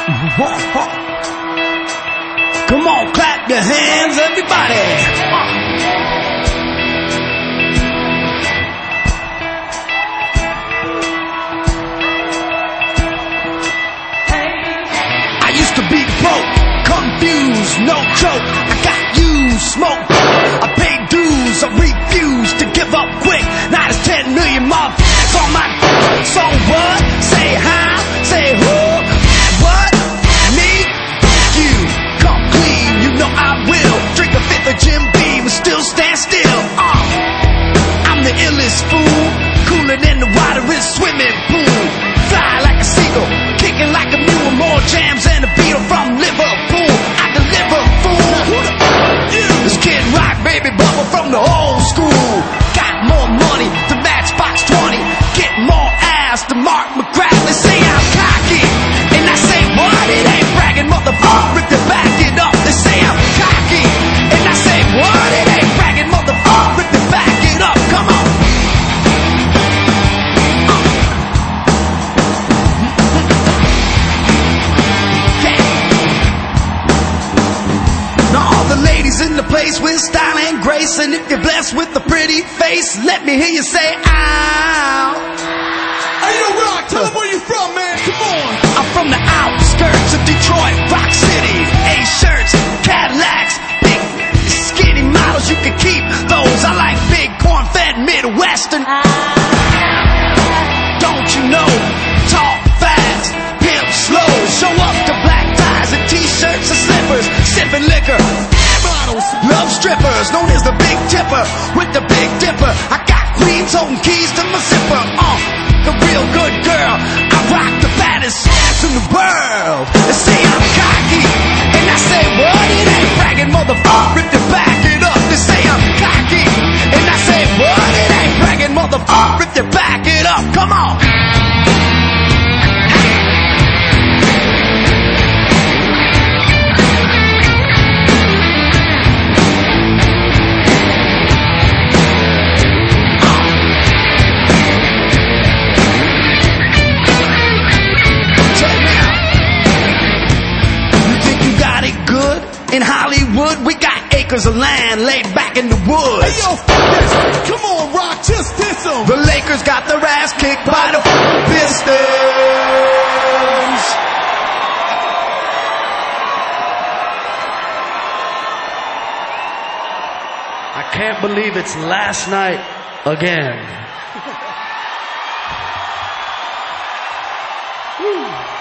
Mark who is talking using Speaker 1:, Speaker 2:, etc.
Speaker 1: Come on, clap your hands, everybody. I used to be broke, confused, no joke. I got used, smoked, I paid dues, I refused to give up quick. Now there's 10 million motherfuckers on my so what? Say hi, say who? What? Me? You. Come clean, you know I will. Drink a fifth of Jim Beam and still stand still. I'm the illest fool, cooler than the waterest swimming pool. Fly like a seagull, kicking like a mule. More jams than a Beatle from Liverpool. I deliver, fool. This Kid Rock, baby bubble from the old school. Got more money than Matchbox 20. Get more ass than Mark McGrath. They say I'm cocky, and I say what? It ain't bragging, motherfucker. Rip to back it up. They say I'm cocky, and I say what? It ain't bragging, motherfucker. Rip to back it up. Come on. Now all the ladies in the place with style and grace, and if you're blessed with a pretty face, let me hear you say ow.
Speaker 2: Hey, yo, Rock, tell them where you from, man. Come on.
Speaker 1: I'm from the outskirts of Detroit, Rock City. A-shirts, Cadillacs, big skinny models, you can keep those. I like big corn-fed Midwestern. Don't you know? Talk fast, pimp slow. Show up to black ties and t-shirts and slippers. Sipping liquor, bottles, love strippers. Known as the Big Tipper with the Big Dipper. I got queens holding keys to my zipper. The real good girl. I rock the baddest ass in the world. They say I'm cocky, and I say what? It ain't bragging, motherfucker. If you back it up, they say I'm cocky, and I say what? It ain't bragging, motherfucker. If you back it up, come on. In Hollywood, we got acres of land laid back in the woods.
Speaker 2: Hey, yo, fuck this. Come on, Rock, just diss them.
Speaker 1: The Lakers got their ass kicked by the Pistons. I can't believe it's last night again.